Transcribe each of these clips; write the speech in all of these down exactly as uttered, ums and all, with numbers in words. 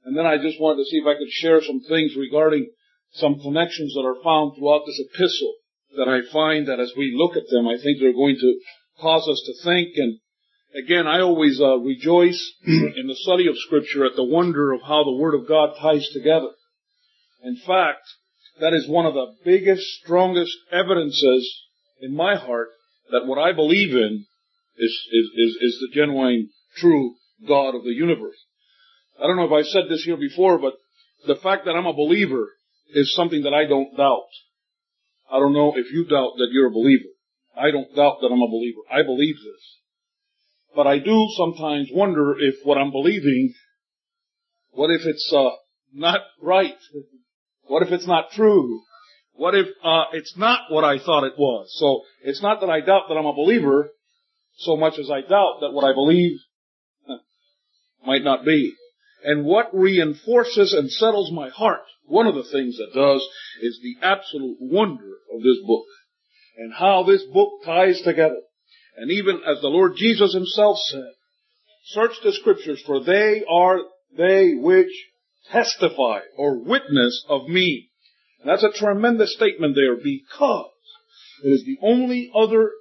And then I just wanted to see if I could share some things regarding some connections that are found throughout this epistle that I find that as we look at them, I think they're going to cause us to think. And again, I always uh, rejoice in the study of Scripture at the wonder of how the Word of God ties together. In fact, that is one of the biggest, strongest evidences in my heart that what I believe in is, is, is, is the genuine, true God of the universe. I don't know if I said this here before, but the fact that I'm a believer is something that I don't doubt. I don't know if you doubt that you're a believer. I don't doubt that I'm a believer. I believe this. But I do sometimes wonder if what I'm believing, what if it's uh, not right? What if it's not true? What if uh, it's not what I thought it was? So it's not that I doubt that I'm a believer so much as I doubt that what I believe huh, might not be. And what reinforces and settles my heart, one of the things that does, is the absolute wonder of this book and how this book ties together. And even as the Lord Jesus himself said, search the Scriptures, for they are they which testify or witness of me. And that's a tremendous statement there, because it is the only other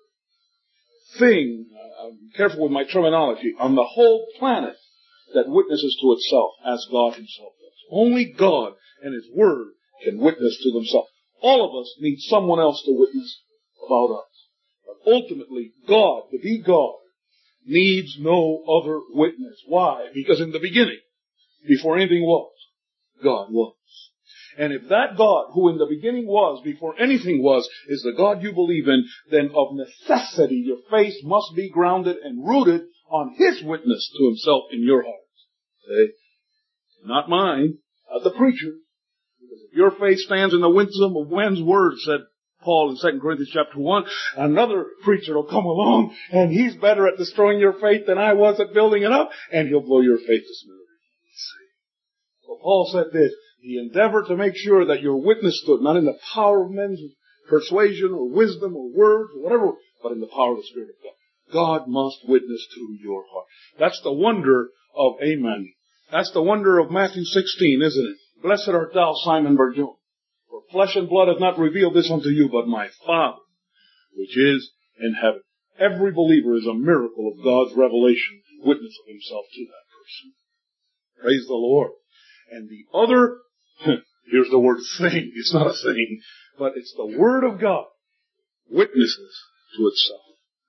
thing, I'm careful with my terminology, on the whole planet that witnesses to itself as God himself does. Only God and his Word can witness to themselves. All of us need someone else to witness about us. But ultimately, God, to be God, needs no other witness. Why? Because in the beginning, before anything was, God was. And if that God, who in the beginning was, before anything was, is the God you believe in, then of necessity your faith must be grounded and rooted on his witness to himself in your hearts. Okay? Not mine, not the preacher. Because if your faith stands in the wisdom of men's word, said Paul in Second Corinthians chapter one, another preacher will come along and he's better at destroying your faith than I was at building it up, and he'll blow your faith to smithereens. So Paul said this, he endeavored to make sure that your witness stood not in the power of men's persuasion or wisdom or words or whatever, but in the power of the Spirit of God. God must witness to your heart. That's the wonder of Amen. That's the wonder of Matthew sixteen, isn't it? Blessed art thou, Simon Bar-Jonah, for flesh and blood hath not revealed this unto you, but my Father, which is in heaven. Every believer is a miracle of God's revelation, witness of himself to that person. Praise the Lord. And the other, here's the word thing. It's not a thing, but it's the Word of God witnesses to itself.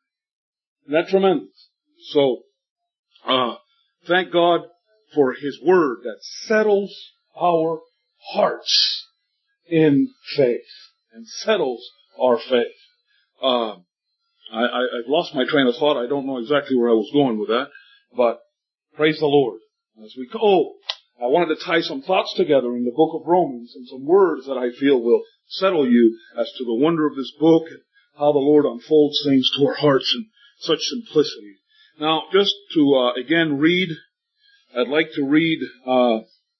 Isn't that tremendous? So, uh, thank God for his Word that settles our hearts in faith and settles our faith. Uh, I, I, I've lost my train of thought. I don't know exactly where I was going with that, but praise the Lord. As we go, oh, I wanted to tie some thoughts together in the book of Romans and some words that I feel will settle you as to the wonder of this book and how the Lord unfolds things to our hearts in such simplicity. Now, just to, uh, again read, I'd like to read, uh,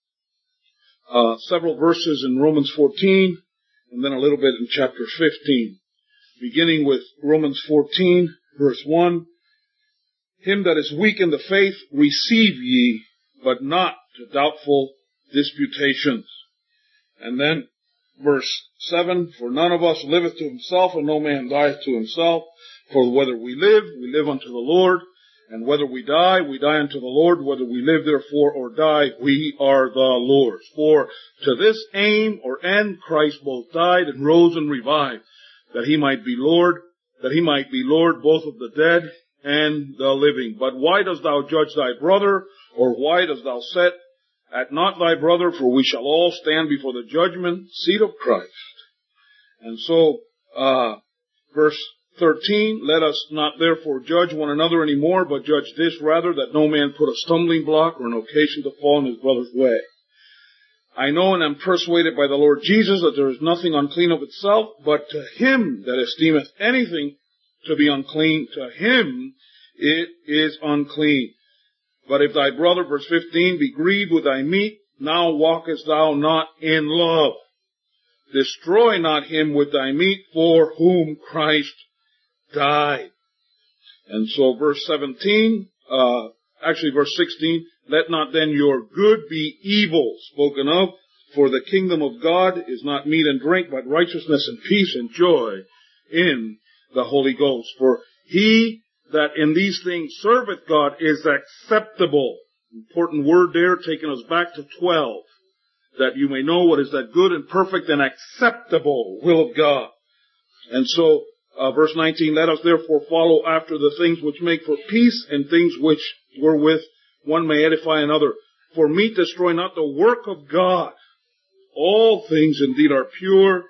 uh, several verses in Romans fourteen, and then a little bit in chapter fifteen. Beginning with Romans fourteen, verse one. Him that is weak in the faith receive ye, but not to doubtful disputations. And then verse seven, for none of us liveth to himself, and no man dieth to himself. For whether we live, we live unto the Lord, and whether we die, we die unto the Lord. Whether we live therefore or die, we are the Lord's. For to this aim or end Christ both died and rose and revived, that he might be Lord, that he might be Lord both of the dead and the living. But why dost thou judge thy brother, or why dost thou set at not thy brother? For we shall all stand before the judgment seat of Christ. And so, uh, verse thirteen, let us not therefore judge one another any more, but judge this rather, that no man put a stumbling block or an occasion to fall in his brother's way. I know and am persuaded by the Lord Jesus that there is nothing unclean of itself, but to him that esteemeth anything to be unclean, to him it is unclean. But if thy brother, verse fifteen, be grieved with thy meat, now walkest thou not in love. Destroy not him with thy meat, for whom Christ died. And so verse seventeen, uh, actually verse sixteen, let not then your good be evil spoken of, for the kingdom of God is not meat and drink, but righteousness and peace and joy in the Holy Ghost. For he that in these things serveth God is acceptable. Important word there, taking us back to twelve. That you may know what is that good and perfect and acceptable will of God. And so, uh, verse nineteen, let us therefore follow after the things which make for peace and things which wherewith one may edify another. For meat destroy not the work of God. All things indeed are pure,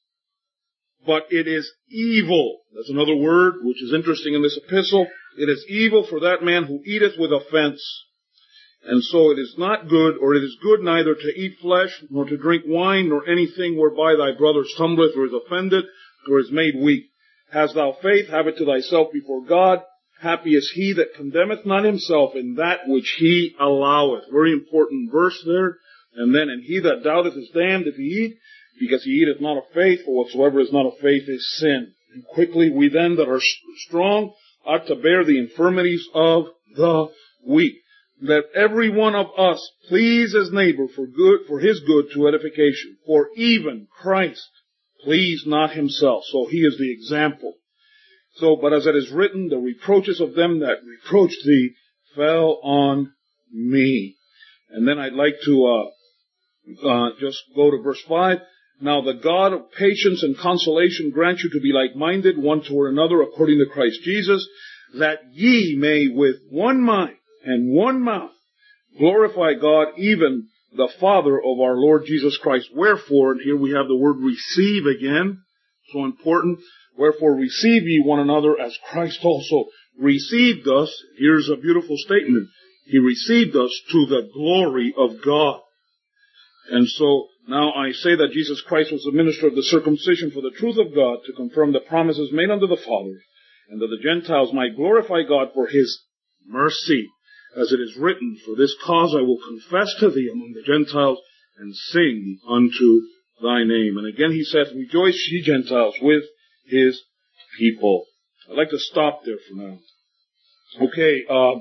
but it is evil. That's another word which is interesting in this epistle. It is evil for that man who eateth with offense. And so it is not good, or it is good neither to eat flesh, nor to drink wine, nor anything whereby thy brother stumbleth, or is offended, or is made weak. Hast thou faith, have it to thyself before God. Happy is he that condemneth not himself in that which he alloweth. Very important verse there. And then, and he that doubteth is damned if he eat, because he eateth not of faith, for whatsoever is not of faith is sin. And quickly, we then that are strong ought to bear the infirmities of the weak. Let every one of us please his neighbor for good, for his good to edification. For even Christ pleased not himself. So he is the example. So, but as it is written, the reproaches of them that reproached thee fell on me. And then I'd like to uh, uh just go to verse five. Now the God of patience and consolation grant you to be like-minded one toward another according to Christ Jesus, that ye may with one mind and one mouth glorify God, even the Father of our Lord Jesus Christ. Wherefore, and here we have the word receive again, so important. Wherefore receive ye one another as Christ also received us. Here's a beautiful statement. He received us to the glory of God. And so now I say that Jesus Christ was the minister of the circumcision for the truth of God, to confirm the promises made unto the fathers, and that the Gentiles might glorify God for his mercy. As it is written, for this cause I will confess to thee among the Gentiles, and sing unto thy name. And again he saith, rejoice ye Gentiles with his people. I'd like to stop there for now. Okay, uh,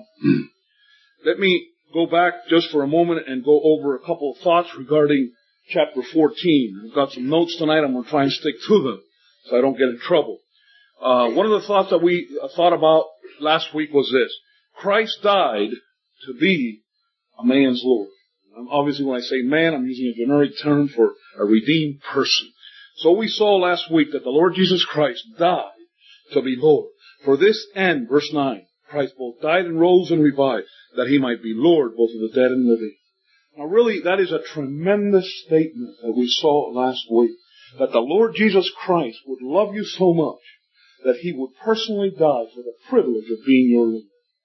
let me go back just for a moment and go over a couple of thoughts regarding chapter fourteen. I've got some notes tonight. I'm going to try and stick to them so I don't get in trouble. Uh, one of the thoughts that we uh, thought about last week was this. Christ died to be a man's Lord. Um, obviously, when I say man, I'm using a generic term for a redeemed person. So we saw last week that the Lord Jesus Christ died to be Lord. For this end, verse nine, Christ both died and rose and revived, that he might be Lord both of the dead and living. Now really, that is a tremendous statement that we saw last week, that the Lord Jesus Christ would love you so much that he would personally die for the privilege of being your Lord.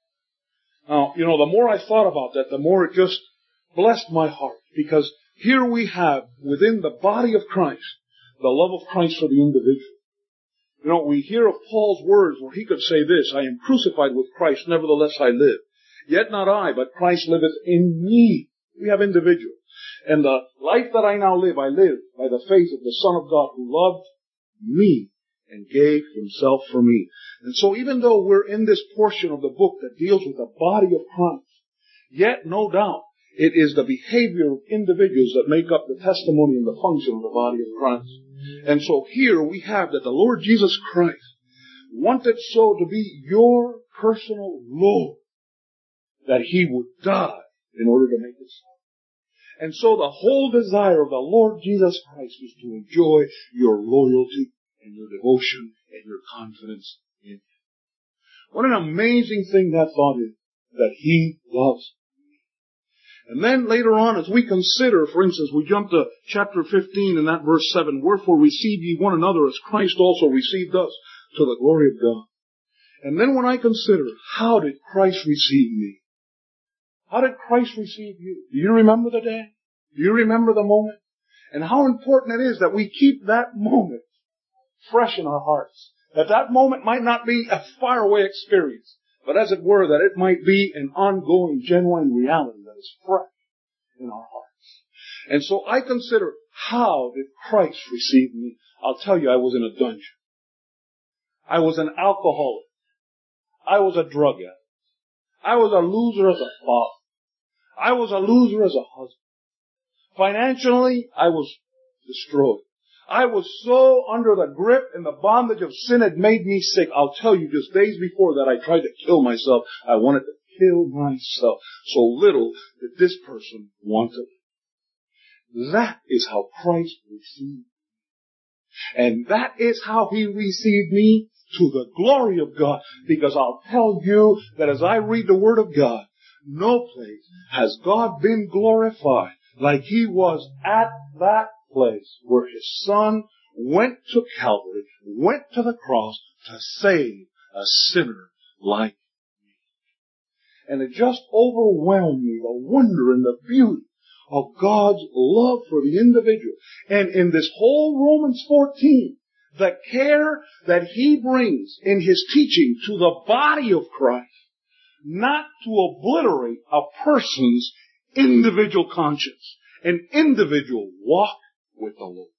Now, you know, the more I thought about that, the more it just blessed my heart. Because here we have, within the body of Christ, the love of Christ for the individual. You know, we hear of Paul's words where he could say this, I am crucified with Christ, nevertheless I live. Yet not I, but Christ liveth in me. We have individuals. And the life that I now live, I live by the faith of the Son of God who loved me and gave himself for me. And so even though we're in this portion of the book that deals with the body of Christ, yet no doubt it is the behavior of individuals that make up the testimony and the function of the body of Christ. And so here we have that the Lord Jesus Christ wanted so to be your personal Lord that he would die in order to make it so. And so the whole desire of the Lord Jesus Christ is to enjoy your loyalty and your devotion and your confidence in him. What an amazing thing that thought is, that he loves me. And then later on, as we consider, for instance, we jump to chapter fifteen and that verse seven, wherefore receive ye one another as Christ also received us to the glory of God. And then when I consider, how did Christ receive me? How did Christ receive you? Do you remember the day? Do you remember the moment? And how important it is that we keep that moment fresh in our hearts. That that moment might not be a faraway experience, but as it were, that it might be an ongoing, genuine reality that is fresh in our hearts. And so I consider, how did Christ receive me? I'll tell you, I was in a dungeon. I was an alcoholic. I was a drug addict. I was a loser as a father. I was a loser as a husband. Financially, I was destroyed. I was so under the grip and the bondage of sin had made me sick. I'll tell you, just days before that, I tried to kill myself. I wanted to kill myself. So little did this person want it. That is how Christ received me. And that is how He received me, to the glory of God. Because I'll tell you that as I read the Word of God, no place has God been glorified like He was at that place where His Son went to Calvary, went to the cross to save a sinner like me. And it just overwhelmed me, the wonder and the beauty of God's love for the individual. And in this whole Romans fourteen, the care that He brings in His teaching to the body of Christ, not to obliterate a person's individual conscience, an individual walk with the Lord.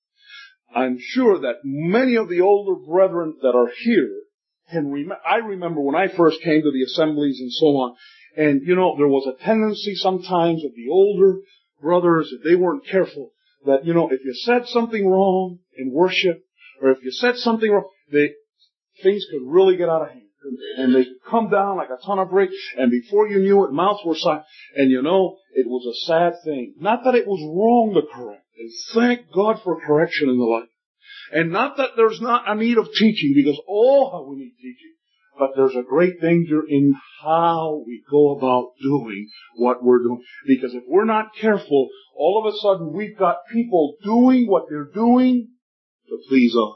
I'm sure that many of the older brethren that are here can remember. I remember when I first came to the assemblies and so on, and you know, there was a tendency sometimes of the older brothers, if they weren't careful, that, you know, if you said something wrong in worship, or if you said something wrong, they, things could really get out of hand. And they come down like a ton of bricks, and before you knew it, mouths were silent. And you know, it was a sad thing. Not that it was wrong to correct. And thank God for correction in the life. And not that there's not a need of teaching, because oh, how we need teaching. But there's a great danger in how we go about doing what we're doing. Because if we're not careful, all of a sudden we've got people doing what they're doing to please us.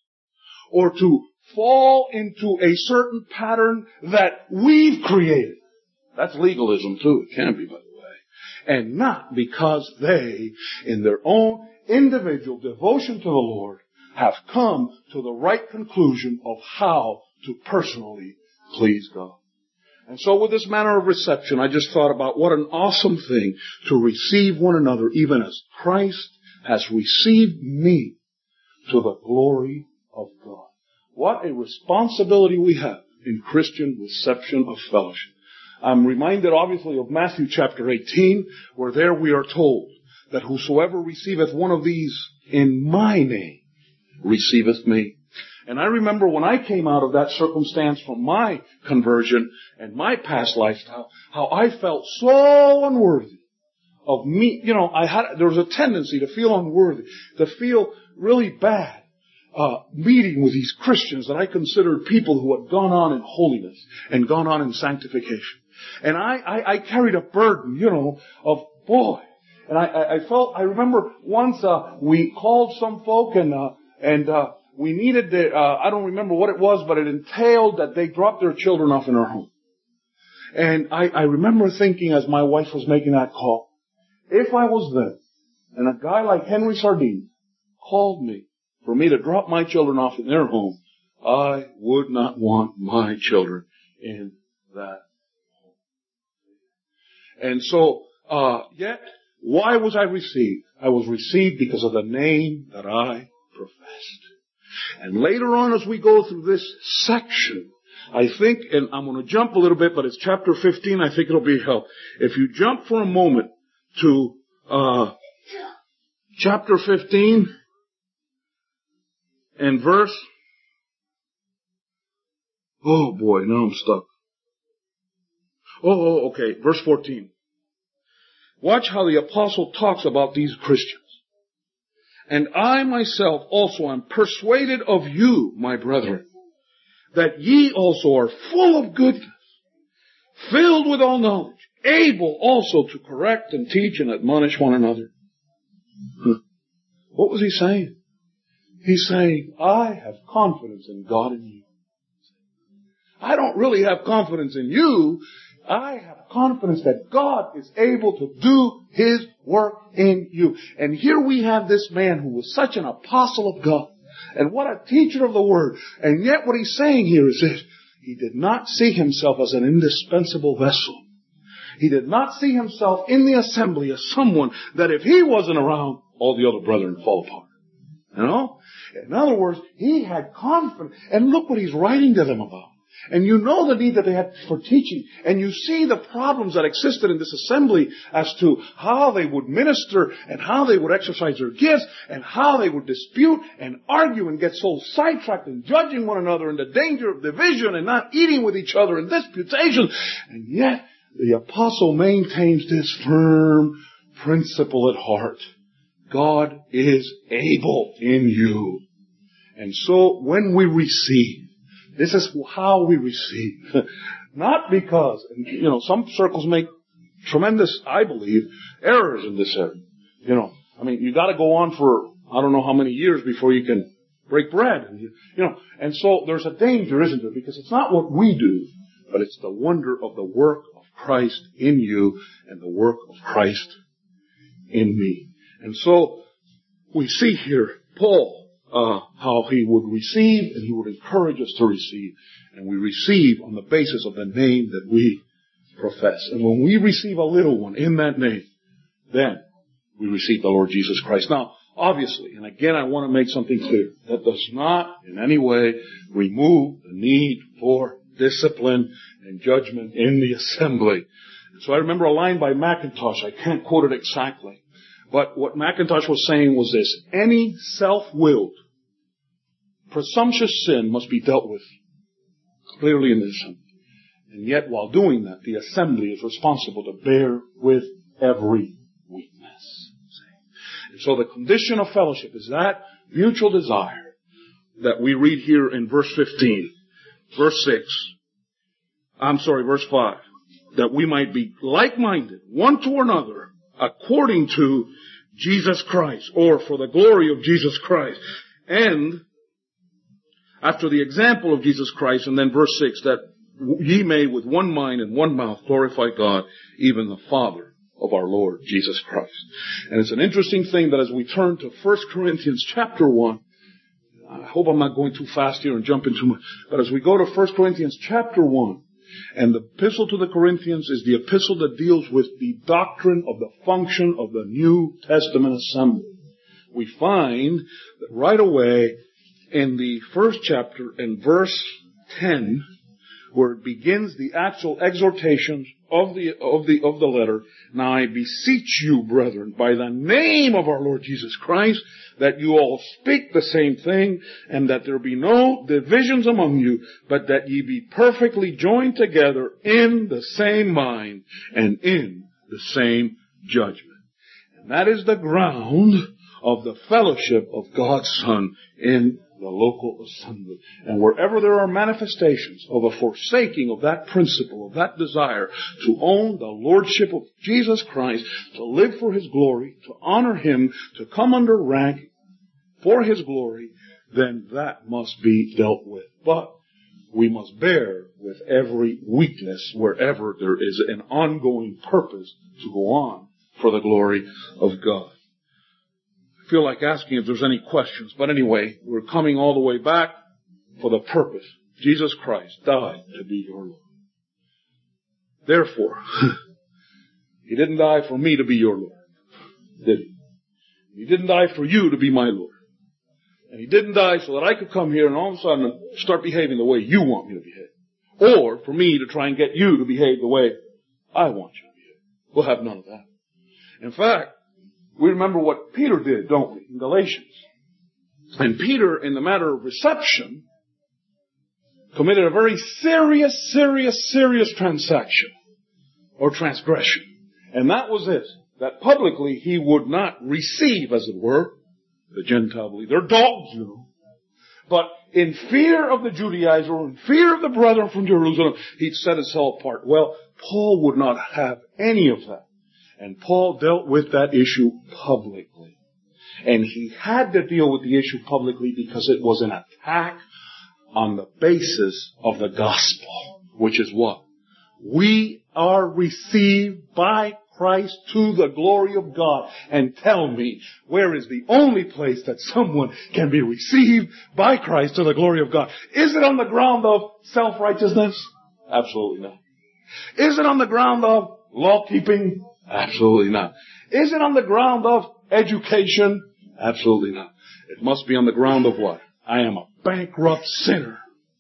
Or to fall into a certain pattern that we've created. That's legalism too. It can be, by the way. And not because they, in their own individual devotion to the Lord, have come to the right conclusion of how to personally please God. And so with this manner of reception, I just thought about what an awesome thing to receive one another, even as Christ has received me, to the glory of God. What a responsibility we have in Christian reception of fellowship. I'm reminded obviously of Matthew chapter eighteen, where there we are told that whosoever receiveth one of these in my name receiveth me. And I remember when I came out of that circumstance from my conversion and my past lifestyle, how I felt so unworthy of me. You know, I had, there was a tendency to feel unworthy, to feel really bad. Uh, meeting with these Christians that I considered people who had gone on in holiness and gone on in sanctification. And I, I, I carried a burden, you know, of boy. And I, I felt, I remember once, uh, we called some folk and, uh, and, uh, we needed the, uh, I don't remember what it was, but it entailed that they dropped their children off in our home. And I, I remember thinking as my wife was making that call, if I was there and a guy like Henry Sardine called me for me to drop my children off in their home, I would not want my children in that home. And so, uh, yet, why was I received? I was received because of the name that I professed. And later on as we go through this section, I think, and I'm going to jump a little bit, but it's chapter fifteen, I think it'll be help. If you jump for a moment to, uh, chapter fifteen, and verse, oh boy, now I'm stuck. Oh, oh, okay, verse fourteen. Watch how the apostle talks about these Christians. And I myself also am persuaded of you, my brethren, that ye also are full of goodness, filled with all knowledge, able also to correct and teach and admonish one another. What was he saying? He's saying, I have confidence in God in you. I don't really have confidence in you. I have confidence that God is able to do His work in you. And here we have this man who was such an apostle of God. And what a teacher of the Word. And yet what he's saying here is this. He did not see himself as an indispensable vessel. He did not see himself in the assembly as someone that if he wasn't around, all the other brethren fall apart. You know? In other words, he had confidence. And look what he's writing to them about. And you know the need that they had for teaching. And you see the problems that existed in this assembly as to how they would minister and how they would exercise their gifts and how they would dispute and argue and get so sidetracked in judging one another and the danger of division and not eating with each other and disputation. And yet the apostle maintains this firm principle at heart. God is able in you. And so when we receive, this is how we receive. Not because, you know, some circles make tremendous, I believe, errors in this area. You know, I mean, you gotta go on for, I don't know how many years before you can break bread. And you, you know, and so there's a danger, isn't there? Because it's not what we do, but it's the wonder of the work of Christ in you and the work of Christ in me. And so we see here Paul, Uh, how he would receive and he would encourage us to receive. And we receive on the basis of the name that we profess. And when we receive a little one in that name, then we receive the Lord Jesus Christ. Now, obviously, and again I want to make something clear, that does not in any way remove the need for discipline and judgment in the assembly. So I remember a line by Mackintosh, I can't quote it exactly. But what Mackintosh was saying was this: any self-willed, presumptuous sin must be dealt with clearly in the assembly. And yet, while doing that, the assembly is responsible to bear with every weakness. And so the condition of fellowship is that mutual desire that we read here in verse fifteen, verse six, I'm sorry, verse five, that we might be like-minded one to another, according to Jesus Christ, or for the glory of Jesus Christ. And after the example of Jesus Christ, and then verse six, that ye may with one mind and one mouth glorify God, even the Father of our Lord Jesus Christ. And it's an interesting thing that as we turn to First Corinthians chapter one, I hope I'm not going too fast here and jumping too much, but as we go to First Corinthians chapter one, and the epistle to the Corinthians is the epistle that deals with the doctrine of the function of the New Testament assembly. We find that right away in the first chapter, in verse ten, where it begins the actual exhortations of the of the of the letter. Now I beseech you, brethren, by the name of our Lord Jesus Christ, that you all speak the same thing, and that there be no divisions among you, but that ye be perfectly joined together in the same mind and in the same judgment. And that is the ground of the fellowship of God's Son in the local assembly. And wherever there are manifestations of a forsaking of that principle, of that desire to own the lordship of Jesus Christ, to live for His glory, to honor Him, to come under rank for His glory, then that must be dealt with. But we must bear with every weakness wherever there is an ongoing purpose to go on for the glory of God. I feel like asking if there's any questions, but anyway, we're coming all the way back for the purpose. Jesus Christ died to be your Lord. Therefore, He didn't die for me to be your Lord, did He? He didn't die for you to be my Lord. And He didn't die so that I could come here and all of a sudden start behaving the way you want me to behave. Or for me to try and get you to behave the way I want you to behave. We'll have none of that. In fact, we remember what Peter did, don't we, in Galatians. And Peter, in the matter of reception, committed a very serious, serious, serious transaction or transgression. And that was this, that publicly he would not receive, as it were, the Gentile believers. They're dogs, you know. But in fear of the Judaizer, in fear of the brethren from Jerusalem, he'd set himself apart. Well, Paul would not have any of that. And Paul dealt with that issue publicly. And he had to deal with the issue publicly because it was an attack on the basis of the gospel. Which is what? We are received by Christ to the glory of God. And tell me, where is the only place that someone can be received by Christ to the glory of God? Is it on the ground of self-righteousness? Absolutely not. Is it on the ground of law-keeping? Absolutely not. Is it on the ground of education? Absolutely not. It must be on the ground of what? I am a bankrupt sinner.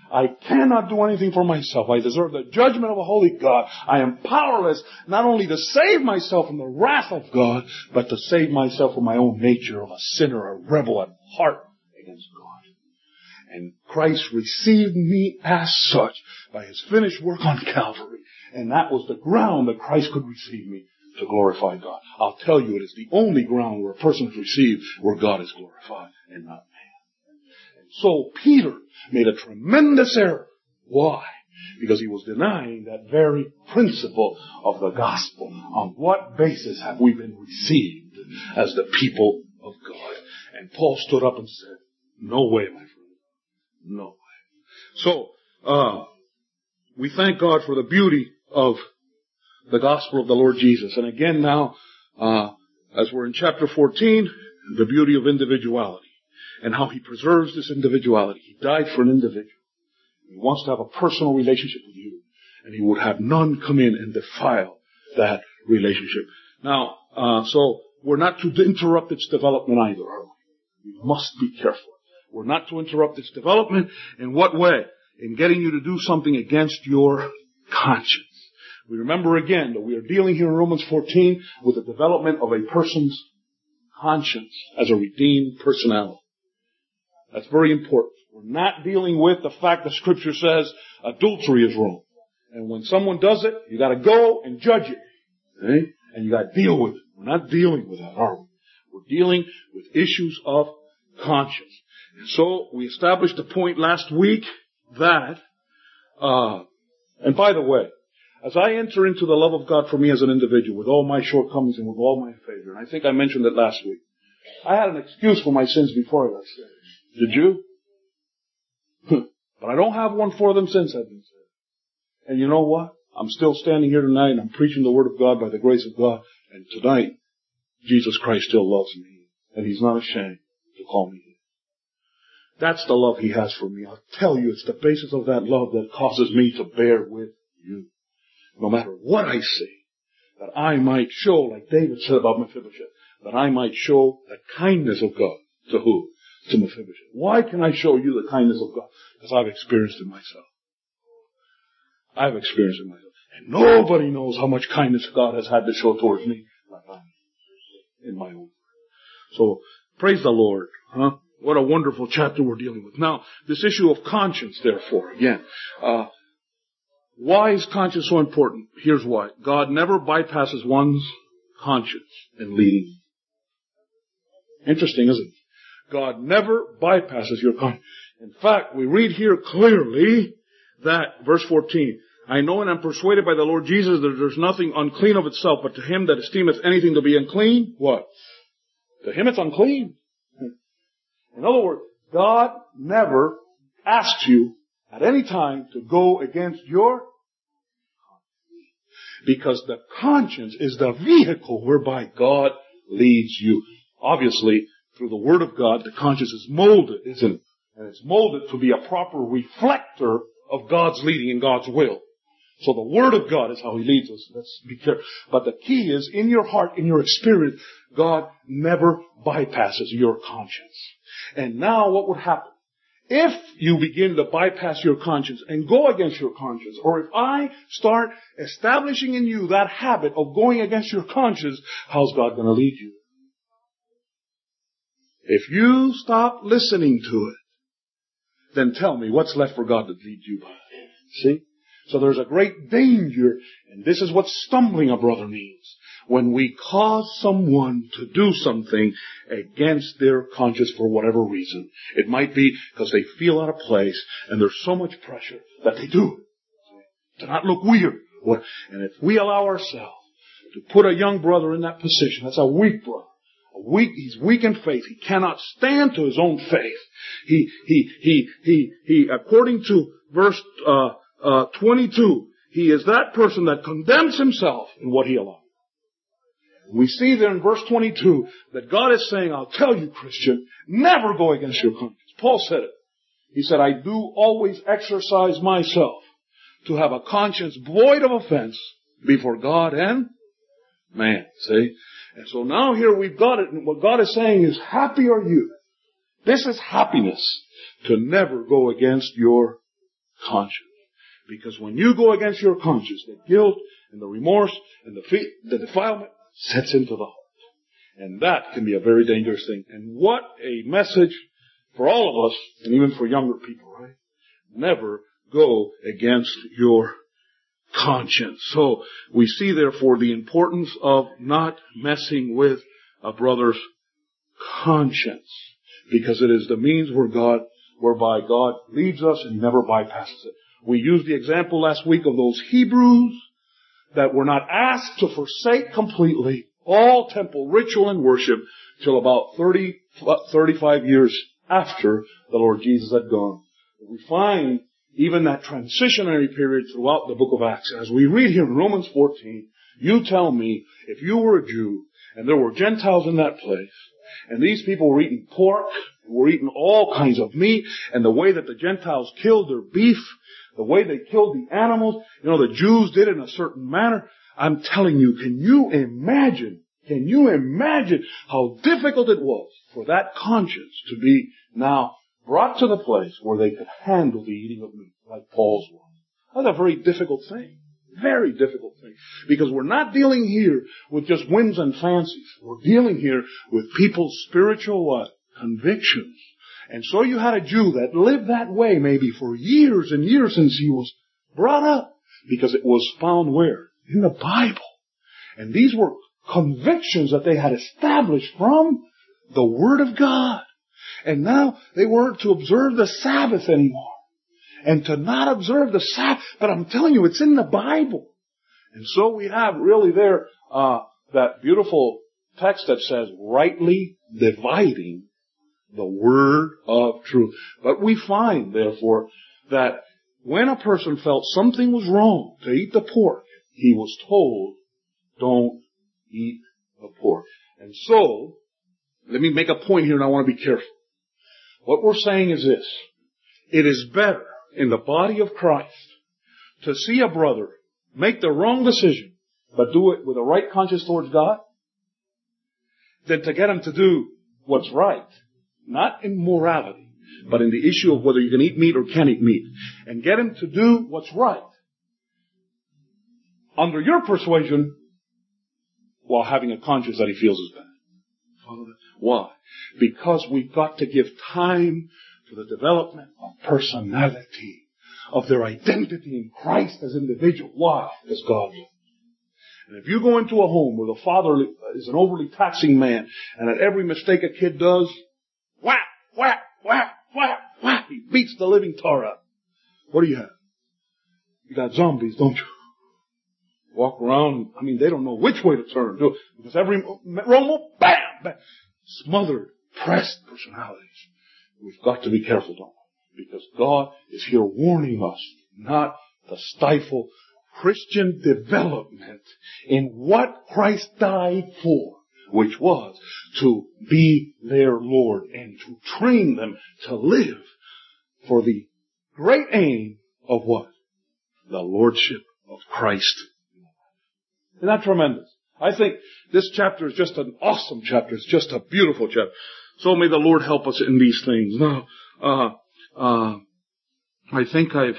I cannot do anything for myself. I deserve the judgment of a holy God. I am powerless not only to save myself from the wrath of God, but to save myself from my own nature of a sinner, a rebel at heart against God. And Christ received me as such by His finished work on Calvary. And that was the ground that Christ could receive me to glorify God. I'll tell you, it is the only ground where a person is received where God is glorified and not man. And so Peter made a tremendous error. Why? Because he was denying that very principle of the gospel. On what basis have we been received as the people of God? And Paul stood up and said, no way, my friend. No way. So, uh, we thank God for the beauty of the gospel of the Lord Jesus. And again now, uh, as we're in chapter fourteen, the beauty of individuality and how He preserves this individuality. He died for an individual. He wants to have a personal relationship with you, and He would have none come in and defile that relationship. Now, uh, so we're not to interrupt its development either, are we? We must be careful. We're not to interrupt its development. In what way? In getting you to do something against your conscience. We remember again that we are dealing here in Romans fourteen with the development of a person's conscience as a redeemed personality. That's very important. We're not dealing with the fact that Scripture says adultery is wrong. And when someone does it, you gotta go and judge it. Okay? And you gotta deal with it. We're not dealing with that, are we? We're dealing with issues of conscience. And so we established the point last week that, uh, and by the way, as I enter into the love of God for me as an individual, with all my shortcomings and with all my failure, and I think I mentioned it last week, I had an excuse for my sins before I got saved. Did you? But I don't have one for them since I've been saved. And you know what? I'm still standing here tonight and I'm preaching the Word of God by the grace of God. And tonight, Jesus Christ still loves me. And He's not ashamed to call me His. That's the love He has for me. I'll tell you, it's the basis of that love that causes me to bear with you. No matter what I say, that I might show, like David said about Mephibosheth, that I might show the kindness of God. To who? To Mephibosheth. Why can I show you the kindness of God? Because I've experienced it myself. I've experienced it myself. And nobody knows how much kindness God has had to show towards me like I in my own. So, praise the Lord. Huh? What a wonderful chapter we're dealing with. Now, this issue of conscience, therefore, again, uh, why is conscience so important? Here's why. God never bypasses one's conscience in leading. Interesting, isn't it? God never bypasses your conscience. In fact, we read here clearly that, verse fourteen, I know and am persuaded by the Lord Jesus that there's nothing unclean of itself, but to him that esteemeth anything to be unclean, what? To him it's unclean. In other words, God never asks you at any time to go against your conscience. Because the conscience is the vehicle whereby God leads you. Obviously, through the Word of God, the conscience is molded, isn't it? And it's molded to be a proper reflector of God's leading and God's will. So the Word of God is how He leads us. Let's be careful. But the key is, in your heart, in your experience, God never bypasses your conscience. And now what would happen? If you begin to bypass your conscience and go against your conscience, or if I start establishing in you that habit of going against your conscience, how's God going to lead you? If you stop listening to it, then tell me what's left for God to lead you by. See? So there's a great danger, and this is what stumbling a brother means. When we cause someone to do something against their conscience for whatever reason. It might be because they feel out of place, and there's so much pressure that they do it. To not look weird. And if we allow ourselves to put a young brother in that position, that's a weak brother. Weak, he's weak in faith. He cannot stand to his own faith. He, he, he, he, he, according to verse, uh, uh, twenty-two, he is that person that condemns himself in what he allows. We see there in verse twenty-two that God is saying, I'll tell you, Christian, never go against your conscience. Paul said it. He said, I do always exercise myself to have a conscience void of offense before God and man. See? And so now here we've got it, and what God is saying is, happy are you. This is happiness, to never go against your conscience. Because when you go against your conscience, the guilt and the remorse and the, fe- the defilement sets into the heart. And that can be a very dangerous thing. And what a message for all of us, and even for younger people, right? Never go against your conscience. So we see, therefore, the importance of not messing with a brother's conscience, because it is the means where God, whereby God leads us and He never bypasses it. We used the example last week of those Hebrews that were not asked to forsake completely all temple ritual and worship till about thirty, thirty-five years after the Lord Jesus had gone. We find even that transitionary period throughout the book of Acts. As we read here in Romans fourteen, you tell me, if you were a Jew and there were Gentiles in that place, and these people were eating pork, were eating all kinds of meat, and the way that the Gentiles killed their beef, the way they killed the animals, you know, the Jews did it in a certain manner. I'm telling you, can you imagine, can you imagine how difficult it was for that conscience to be now brought to the place where they could handle the eating of meat, like Paul's was? That's a very difficult thing. Very difficult thing. Because we're not dealing here with just whims and fancies. We're dealing here with people's spiritual what? Convictions. And so you had a Jew that lived that way maybe for years and years since he was brought up. Because it was found where? In the Bible. And these were convictions that they had established from the Word of God. And now they weren't to observe the Sabbath anymore. And to not observe the Sabbath. But I'm telling you, it's in the Bible. And so we have really there uh that beautiful text that says, rightly dividing the word of truth. But we find, therefore, that when a person felt something was wrong to eat the pork, he was told, don't eat the pork. And so, let me make a point here, and I want to be careful. What we're saying is this. It is better in the body of Christ to see a brother make the wrong decision, but do it with a right conscience towards God, than to get him to do what's right. Not in morality, but in the issue of whether you can eat meat or can't eat meat. And get him to do what's right under your persuasion while having a conscience that he feels is bad. Why? Because we've got to give time to the development of personality, of their identity in Christ as individual. Why? Because God will. And if you go into a home where the father is an overly taxing man, and at every mistake a kid does, whack, whack, whack, whack, whack, he beats the living tar out. What do you have? You got zombies, don't you? Walk around, I mean, they don't know which way to turn. Because every romo, bam, bam, smothered, pressed personalities. We've got to be careful, don't we? Because God is here warning us not to stifle Christian development in what Christ died for, which was to be their Lord and to train them to live for the great aim of what? The Lordship of Christ. Isn't that tremendous? I think this chapter is just an awesome chapter. It's just a beautiful chapter. So may the Lord help us in these things. Now, uh, uh, I think I've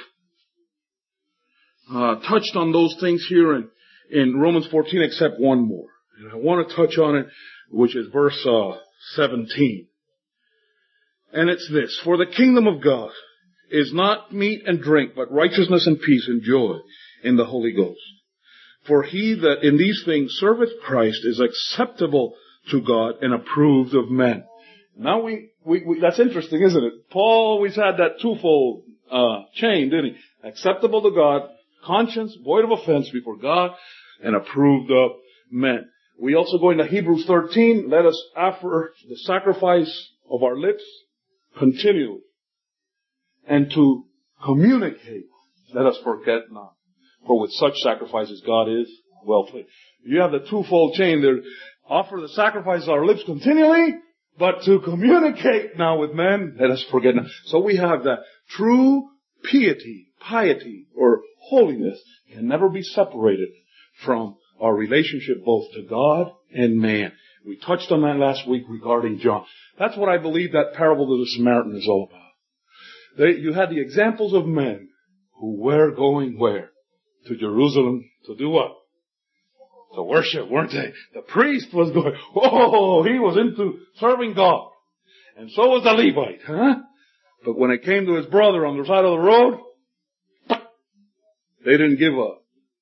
uh, touched on those things here in, in Romans fourteen, except one more. And I want to touch on it, which is verse uh, seventeen. And it's this: for the kingdom of God is not meat and drink, but righteousness and peace and joy in the Holy Ghost. For he that in these things serveth Christ is acceptable to God and approved of men. Now we, we, we that's interesting, isn't it? Paul always had that twofold uh chain, didn't he? Acceptable to God, conscience, void of offense before God, and approved of men. We also go into Hebrews thirteen, let us offer the sacrifice of our lips continually, and to communicate, let us forget not. For with such sacrifices God is well pleased. You have the twofold chain there. Offer the sacrifice of our lips continually, but to communicate now with men, let us forget not. So we have that true piety, piety, or holiness can never be separated from our relationship both to God and man. We touched on that last week regarding John. That's what I believe that parable of the Samaritan is all about. They, you had the examples of men who were going where? To Jerusalem to do what? To worship, weren't they? The priest was going, oh, he was into serving God. And so was the Levite, huh? But when it came to his brother on the side of the road, they didn't give up.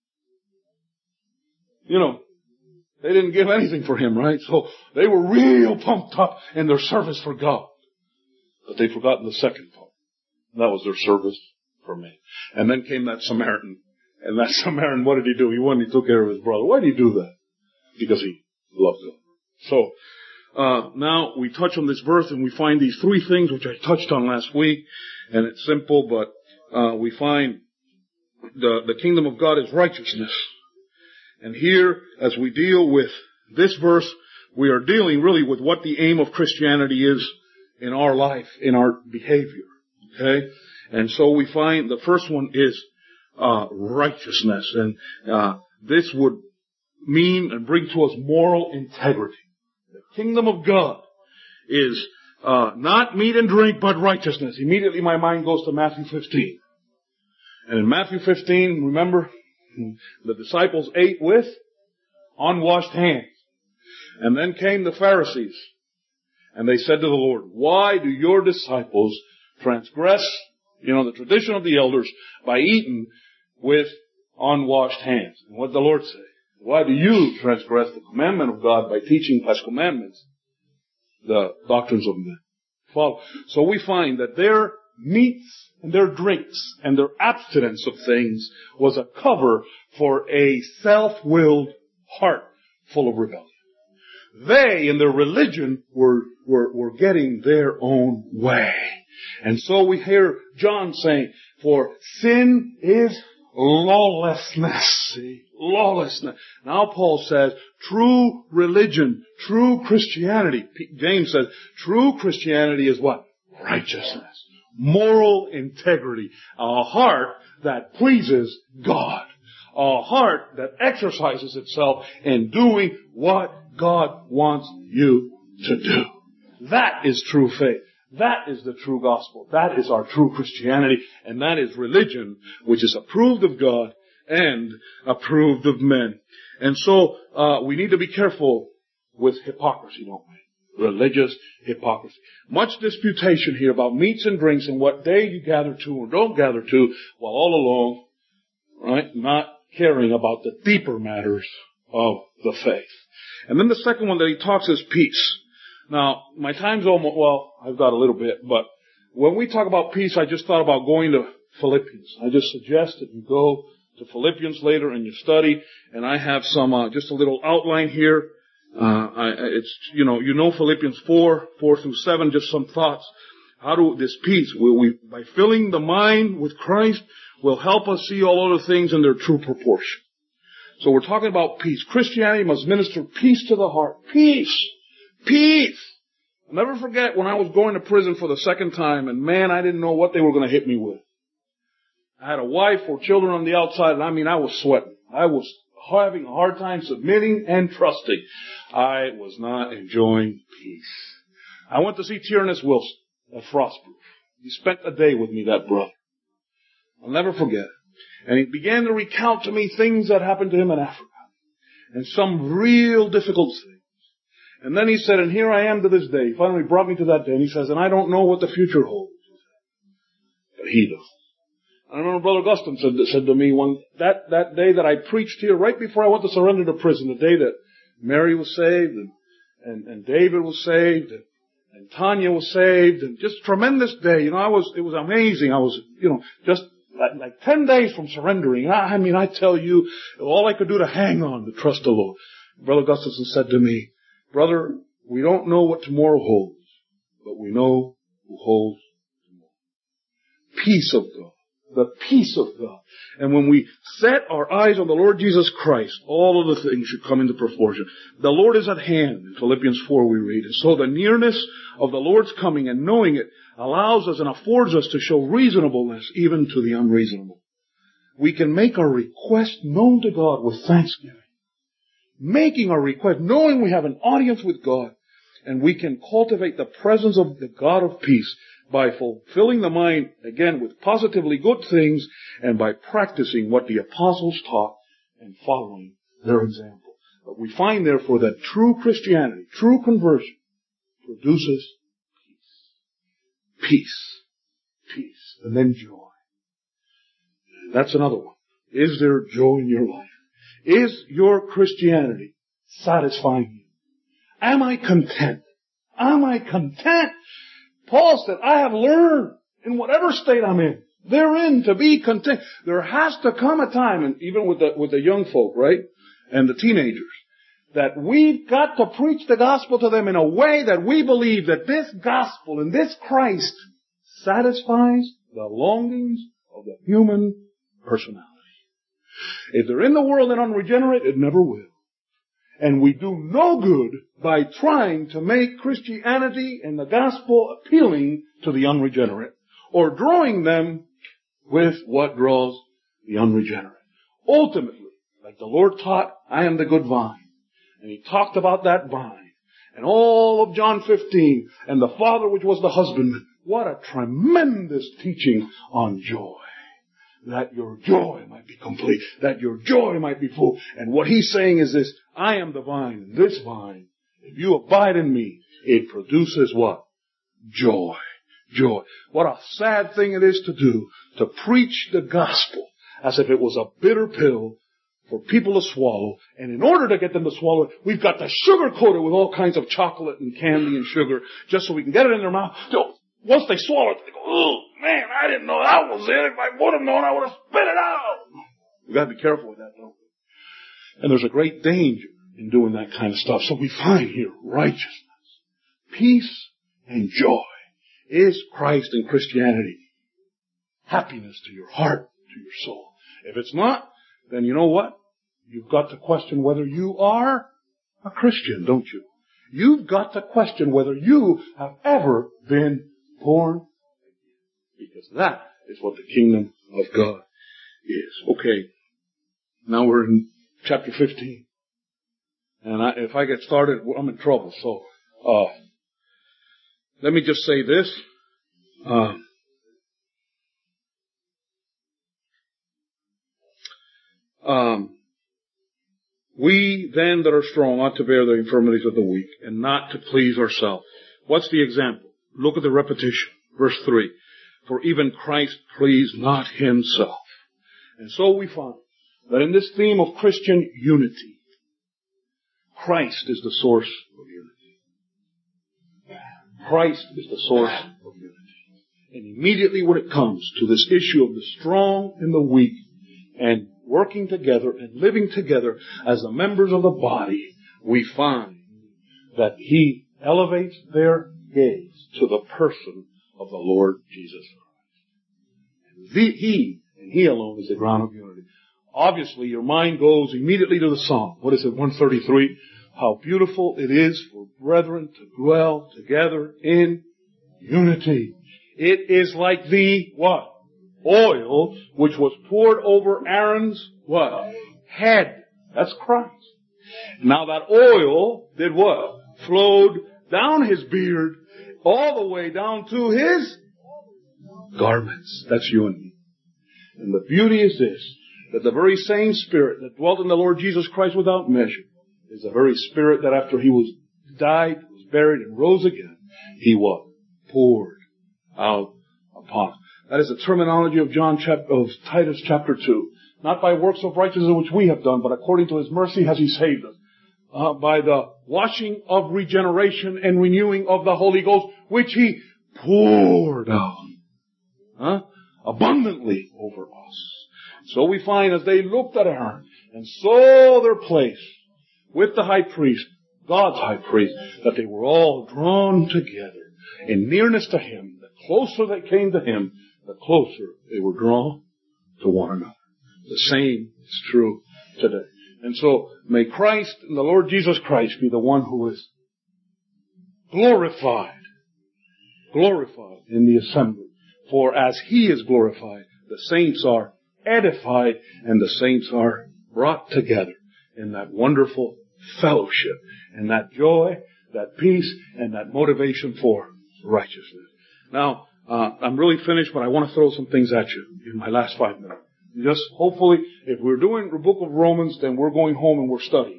You know, they didn't give anything for him, right? So they were real pumped up in their service for God. But they'd forgotten the second part. That was their service for me. And then came that Samaritan. And that Samaritan, what did he do? He went and he took care of his brother. Why did he do that? Because he loved God. So, uh, now we touch on this verse and we find these three things which I touched on last week. And it's simple, but, uh, we find the, the kingdom of God is righteousness. And here, as we deal with this verse, we are dealing really with what the aim of Christianity is in our life, in our behavior. Okay? And so we find the first one is uh righteousness. And uh this would mean and bring to us moral integrity. The kingdom of God is uh not meat and drink, but righteousness. Immediately my mind goes to Matthew fifteen. And in Matthew fifteen, remember, the disciples ate with unwashed hands. And then came the Pharisees. And they said to the Lord, why do your disciples transgress, you know, the tradition of the elders by eating with unwashed hands? And what did the Lord say? Why do you transgress the commandment of God by teaching as commandments the doctrines of men? Follow. So we find that their meats and their drinks and their abstinence of things was a cover for a self-willed heart full of rebellion. They, in their religion, were, were, were getting their own way. And so we hear John saying, for sin is lawlessness. See? Lawlessness. Now Paul says, true religion, true Christianity. James says, true Christianity is what? Righteousness. Moral integrity. A heart that pleases God. A heart that exercises itself in doing what God wants you to do. That is true faith. That is the true gospel. That is our true Christianity. And that is religion, which is approved of God and approved of men. And so, uh, we need to be careful with hypocrisy, don't we? Religious hypocrisy. Much disputation here about meats and drinks and what day you gather to or don't gather to, while all along, right, not caring about the deeper matters of the faith. And then the second one that he talks is peace. Now, my time's almost, well, I've got a little bit, but when we talk about peace, I just thought about going to Philippians. I just suggest that you go to Philippians later and you study, and I have some, uh, just a little outline here. Uh, I, it's, you know, you know Philippians four, four through seven, just some thoughts. How do this peace, will we, by filling the mind with Christ, will help us see all other things in their true proportion. So we're talking about peace. Christianity must minister peace to the heart. Peace! Peace! I'll never forget when I was going to prison for the second time, and man, I didn't know what they were going to hit me with. I had a wife or children on the outside, and I mean, I was sweating. I was having a hard time submitting and trusting. I was not enjoying peace. I went to see Tiernas Wilson at Frostproof. He spent a day with me, that brother. I'll never forget it. And he began to recount to me things that happened to him in Africa. And some real difficult things. And then he said, and here I am to this day. He finally brought me to that day. And he says, and I don't know what the future holds. But he does. I remember Brother Augustine said, said to me one, that, that day that I preached here, right before I went to surrender to prison, the day that Mary was saved, and, and, and David was saved, and, and Tanya was saved, and just a tremendous day. You know, I was, it was amazing. I was, you know, just like, like ten days from surrendering. I, I mean, I tell you, all I could do to hang on, to trust the Lord. Brother Augustine said to me, brother, we don't know what tomorrow holds, but we know who holds tomorrow. Peace of God. The peace of God. And when we set our eyes on the Lord Jesus Christ, all of the things should come into proportion. The Lord is at hand. In Philippians four we read. And so the nearness of the Lord's coming and knowing it allows us and affords us to show reasonableness even to the unreasonable. We can make our request known to God with thanksgiving. Making our request, knowing we have an audience with God, and we can cultivate the presence of the God of peace by fulfilling the mind, again, with positively good things, and by practicing what the apostles taught and following their example. But we find, therefore, that true Christianity, true conversion, produces peace. Peace. Peace. And then joy. That's another one. Is there joy in your life? Is your Christianity satisfying you? Am I content? Am I content? Paul said, I have learned in whatever state I'm in, therein to be content. There has to come a time, and even with the, with the young folk, right? And the teenagers, that we've got to preach the gospel to them in a way that we believe that this gospel and this Christ satisfies the longings of the human personality. If they're in the world and unregenerate, it never will. And we do no good by trying to make Christianity and the gospel appealing to the unregenerate, or drawing them with what draws the unregenerate. Ultimately, like the Lord taught, I am the good vine. And He talked about that vine. And all of John fifteen, and the Father which was the husbandman. What a tremendous teaching on joy. That your joy might be complete. That your joy might be full. And what He's saying is this, I am the vine, and this vine, if you abide in me, it produces what? Joy. Joy. What a sad thing it is to do, to preach the gospel as if it was a bitter pill for people to swallow. And in order to get them to swallow it, we've got to sugarcoat it with all kinds of chocolate and candy and sugar, just so we can get it in their mouth. So once they swallow it, they go, oh, man, I didn't know that was it. If I would have known, I would have spit it out. We've got to be careful with that, don't we? And there's a great danger in doing that kind of stuff. So we find here righteousness, peace, and joy. Is Christ and Christianity happiness to your heart, to your soul? If it's not, then you know what? You've got to question whether you are a Christian, don't you? You've got to question whether you have ever been born again. Because that is what the kingdom of God is. Okay. Now we're in chapter fifteen. And I, if I get started, I'm in trouble. So, uh, let me just say this. Uh, um, we then that are strong ought to bear the infirmities of the weak and not to please ourselves. What's the example? Look at the repetition. Verse three. For even Christ pleased not Himself. And so we find that in this theme of Christian unity, Christ is the source of unity. Christ is the source of unity. And immediately when it comes to this issue of the strong and the weak, and working together and living together as the members of the body, we find that He elevates their gaze to the person of the Lord Jesus Christ. The, he, and He alone, is the ground of unity. Obviously, your mind goes immediately to the song. What is it, one thirty-three? How beautiful it is for brethren to dwell together in unity. It is like the, what? Oil which was poured over Aaron's, what? Head. That's Christ. Now that oil did what? Flowed down His beard all the way down to His garments. That's you and me. And the beauty is this, that the very same Spirit that dwelt in the Lord Jesus Christ without measure is the very Spirit that after He was died, was buried, and rose again, He what? Poured out upon us. That is the terminology of John chapter, of Titus chapter two. Not by works of righteousness which we have done, but according to His mercy has He saved us. Uh, by the washing of regeneration and renewing of the Holy Ghost, which He poured out huh? abundantly over us. So we find as they looked at Aaron and saw their place with the high priest, God's high priest, that they were all drawn together in nearness to Him. The closer they came to Him, the closer they were drawn to one another. The same is true today. And so, may Christ and the Lord Jesus Christ be the one who is glorified, glorified in the assembly. For as He is glorified, the saints are edified, and the saints are brought together in that wonderful fellowship, and that joy, that peace, and that motivation for righteousness. Now, Uh, I'm really finished, but I want to throw some things at you in my last five minutes. Just hopefully, if we're doing the book of Romans, then we're going home and we're studying.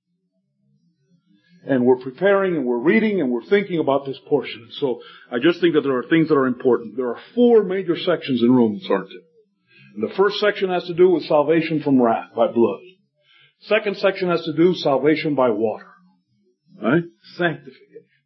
And we're preparing and we're reading and we're thinking about this portion. So I just think that there are things that are important. There are four major sections in Romans, aren't there? And the first section has to do with salvation from wrath by blood. Second section has to do with salvation by water. Right? Sanctification.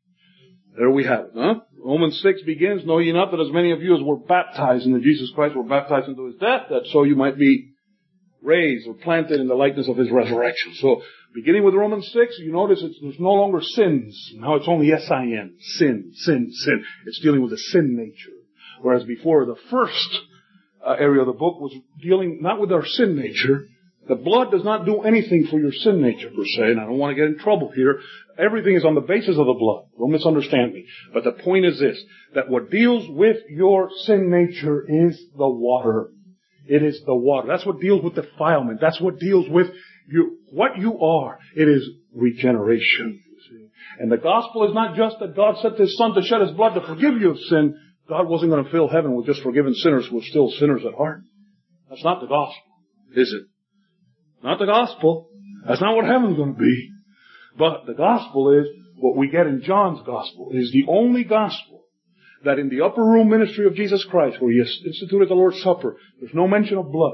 There we have it, huh? Romans six begins, know ye not that as many of you as were baptized into Jesus Christ were baptized into His death, that so you might be raised or planted in the likeness of His resurrection. So, beginning with Romans six, you notice it's, there's no longer sins. Now it's only S I N. Sin, sin, sin. It's dealing with the sin nature. Whereas before, the first uh, area of the book was dealing not with our sin nature. The blood does not do anything for your sin nature per se, and I don't want to get in trouble here. Everything is on the basis of the blood. Don't misunderstand me. But the point is this, that what deals with your sin nature is the water. It is the water. That's what deals with defilement. That's what deals with you, what you are. It is regeneration. And the gospel is not just that God sent His Son to shed His blood to forgive you of sin. God wasn't going to fill heaven with just forgiven sinners who are still sinners at heart. That's not the gospel, is it? Not the gospel. That's not what heaven's going to be. But the gospel is what we get in John's gospel. It is the only gospel that in the upper room ministry of Jesus Christ, where He instituted the Lord's Supper, there's no mention of blood.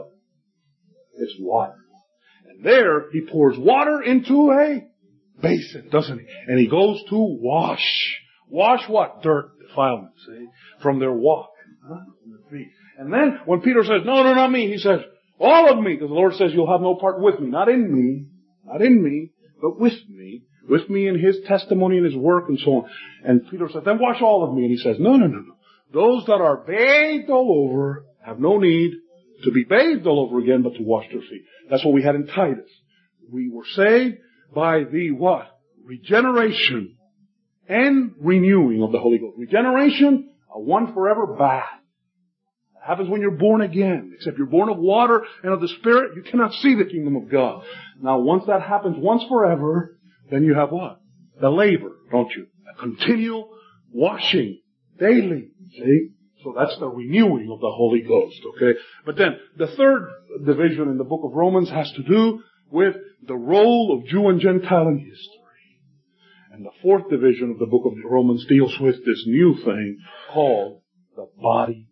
It's water. And there, He pours water into a basin, doesn't He? And He goes to wash. Wash what? Dirt, defilement, see? From their walk. Huh? From their feet. And then, when Peter says, no, no, not me, He says, all of me, because the Lord says you'll have no part with me. Not in me, not in me, but with me. With me in His testimony and His work and so on. And Peter says, then wash all of me. And He says, no, no, no, no. Those that are bathed all over have no need to be bathed all over again, but to wash their feet. That's what we had in Titus. We were saved by the what? Regeneration and renewing of the Holy Ghost. Regeneration, a one forever bath. Happens when you're born again. Except you're born of water and of the Spirit, you cannot see the kingdom of God. Now, once that happens once forever, then you have what? The labor, don't you? A continual washing daily. See? So that's the renewing of the Holy Ghost, okay? But then, the third division in the book of Romans has to do with the role of Jew and Gentile in history. And the fourth division of the book of Romans deals with this new thing called the body.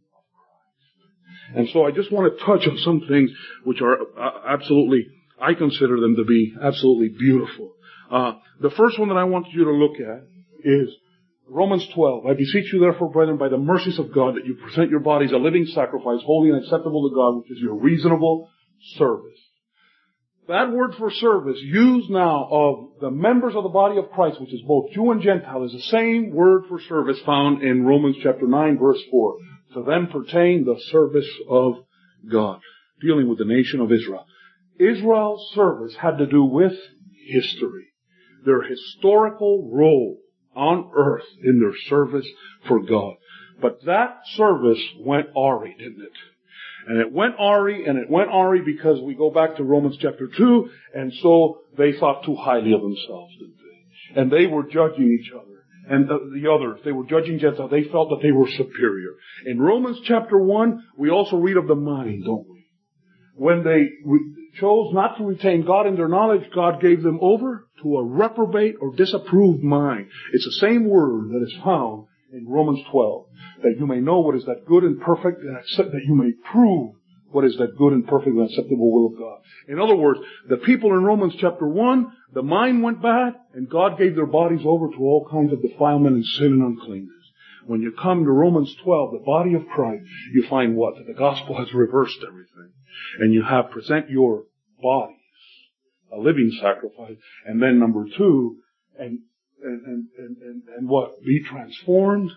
And so I just want to touch on some things which are absolutely, I consider them to be absolutely beautiful. Uh, the first one that I want you to look at is Romans twelve. I beseech you therefore, brethren, by the mercies of God, that you present your bodies a living sacrifice, holy and acceptable to God, which is your reasonable service. That word for service, used now of the members of the body of Christ, which is both Jew and Gentile, is the same word for service found in Romans chapter nine, verse four. To them pertain the service of God, dealing with the nation of Israel. Israel's service had to do with history, their historical role on earth in their service for God. But that service went awry, didn't it? And it went awry, and it went awry because we go back to Romans chapter two, and so they thought too highly of themselves, didn't they? And they were judging each other. And the, the others, they were judging Gentiles. They felt that they were superior. In Romans chapter one, we also read of the mind, don't we? When they re- chose not to retain God in their knowledge, God gave them over to a reprobate or disapproved mind. It's the same word that is found in Romans twelve. That you may know what is that good and perfect, and accept, that you may prove what is that good and perfect and acceptable will of God. In other words, the people in Romans chapter one, the mind went bad, and God gave their bodies over to all kinds of defilement and sin and uncleanness. When you come to Romans twelve, the body of Christ, you find what? That the gospel has reversed everything. And you have present your bodies, a living sacrifice, and then number two, and, and, and, and, and, and what? Be transformed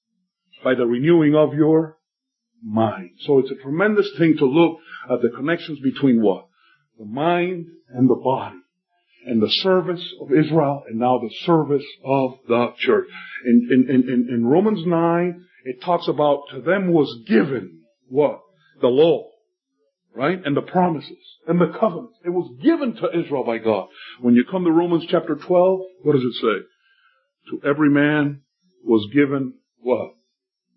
by the renewing of your mind. So it's a tremendous thing to look at the connections between what? The mind and the body. And the service of Israel, and now the service of the church. In, in, in, in Romans nine, it talks about to them was given what? The law. Right? And the promises. And the covenants. It was given to Israel by God. When you come to Romans chapter twelve, what does it say? To every man was given what?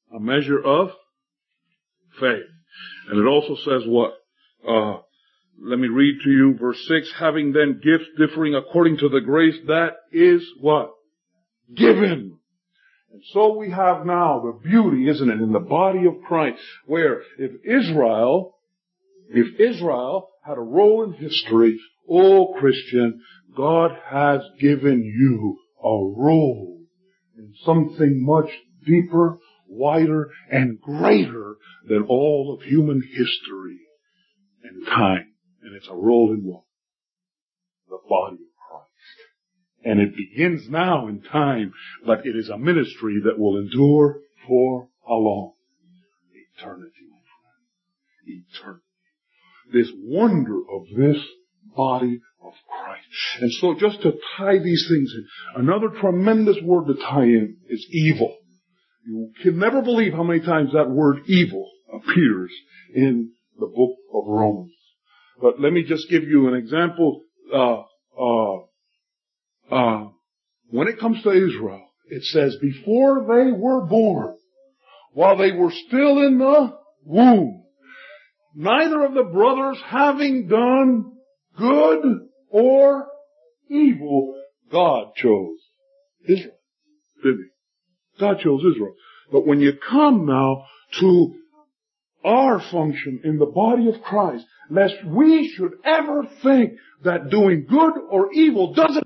A measure of faith. And it also says what? Uh, let me read to you verse six. Having then gifts differing according to the grace that is what? Given. And so we have now the beauty, isn't it, in the body of Christ, where if Israel, if Israel had a role in history, oh Christian, God has given you a role in something much deeper, wider, and greater than all of human history and time. And it's a role in what? The body of Christ. And it begins now in time, but it is a ministry that will endure for how long? Eternity, my friend. Eternity. This wonder of this body of Christ. And so just to tie these things in, another tremendous word to tie in is evil. You can never believe how many times that word evil appears in the book of Romans. But let me just give you an example. Uh, uh, uh, when it comes to Israel, it says, before they were born, while they were still in the womb, neither of the brothers having done good or evil, God chose Israel. Didn't he? God chose Israel. But when you come now to our function in the body of Christ, lest we should ever think that doing good or evil doesn't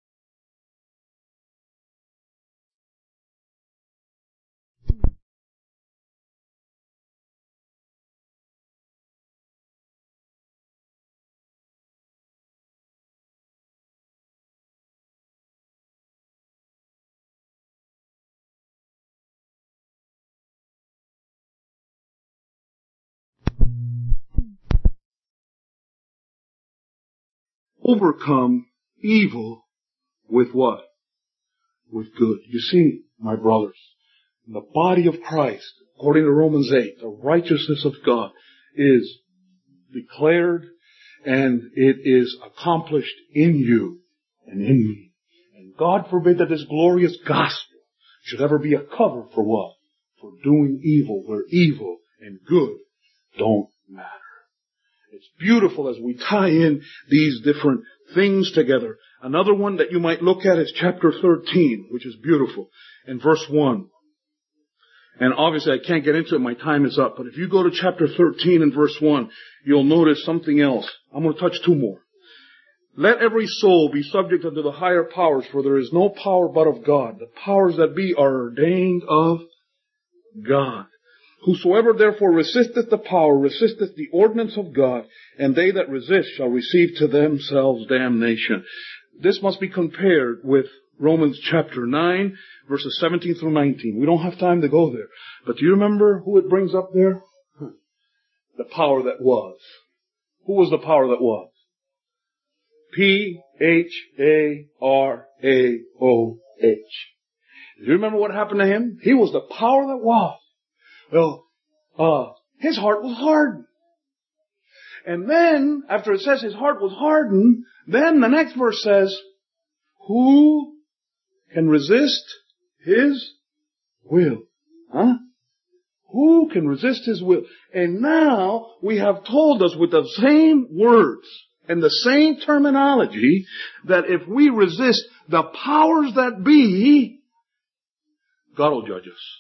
overcome evil with what? With good. You see, my brothers, in the body of Christ, according to Romans eight, the righteousness of God is declared and it is accomplished in you and in me. And God forbid that this glorious gospel should ever be a cover for what? For doing evil, where evil and good don't matter. It's beautiful as we tie in these different things together. Another one that you might look at is chapter thirteen, which is beautiful, in verse one. And obviously I can't get into it, my time is up. But if you go to chapter thirteen and verse one, you'll notice something else. I'm going to touch two more. Let every soul be subject unto the higher powers, for there is no power but of God. The powers that be are ordained of God. Whosoever therefore resisteth the power, resisteth the ordinance of God, and they that resist shall receive to themselves damnation. This must be compared with Romans chapter nine, verses seventeen through nineteen. We don't have time to go there. But do you remember who it brings up there? The power that was. Who was the power that was? P H A R A O H. Do you remember what happened to him? He was the power that was. Well, uh, his heart was hardened. And then, after it says his heart was hardened, then the next verse says, who can resist his will? Huh? Who can resist his will? And now we have told us with the same words and the same terminology that if we resist the powers that be, God will judge us.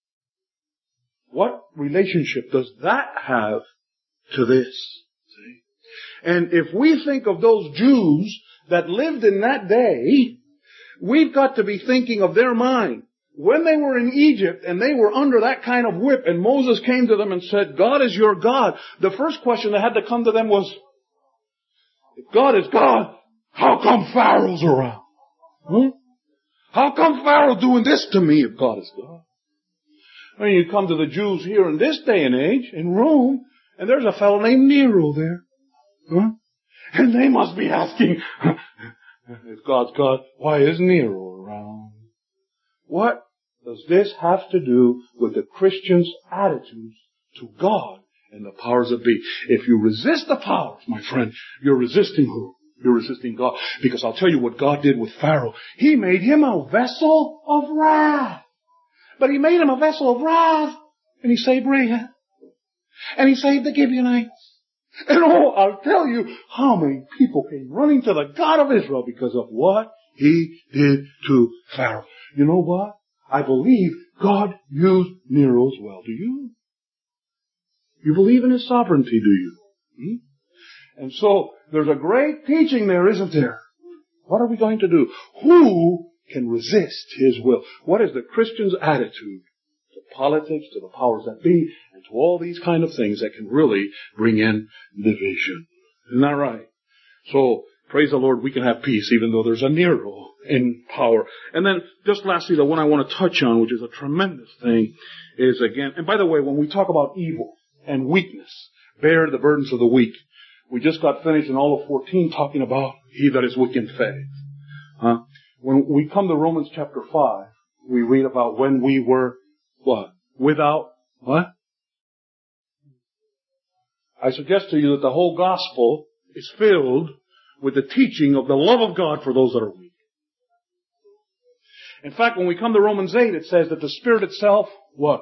What relationship does that have to this? See? And if we think of those Jews that lived in that day, we've got to be thinking of their mind. When they were in Egypt and they were under that kind of whip and Moses came to them and said, God is your God, the first question that had to come to them was, if God is God, how come Pharaoh's around? Hmm? How come Pharaoh doing this to me if God is God? I mean, you come to the Jews here in this day and age, in Rome, and there's a fellow named Nero there. Huh? And they must be asking, if God's God, why is Nero around? What does this have to do with the Christian's attitudes to God and the powers that be? If you resist the powers, my friend, you're resisting who? You're resisting God. Because I'll tell you what God did with Pharaoh. He made him a vessel of wrath. But he made him a vessel of wrath. And he saved Rahab. And he saved the Gibeonites. And oh, I'll tell you how many people came running to the God of Israel because of what he did to Pharaoh. You know what? I believe God used Nero as well. Do you? You believe in his sovereignty, do you? Hmm? And so, there's a great teaching there, isn't there? What are we going to do? Who can resist his will? What is the Christian's attitude to politics, to the powers that be, and to all these kind of things that can really bring in division? Isn't that right? So, praise the Lord, we can have peace even though there's a Nero in power. And then, just lastly, the one I want to touch on, which is a tremendous thing, is again, and by the way, when we talk about evil and weakness, bear the burdens of the weak. We just got finished in all of fourteen talking about he that is weak in faith. Huh? When we come to Romans chapter five, we read about when we were, what? Without, what? I suggest to you that the whole gospel is filled with the teaching of the love of God for those that are weak. In fact, when we come to Romans eight, it says that the Spirit itself, what?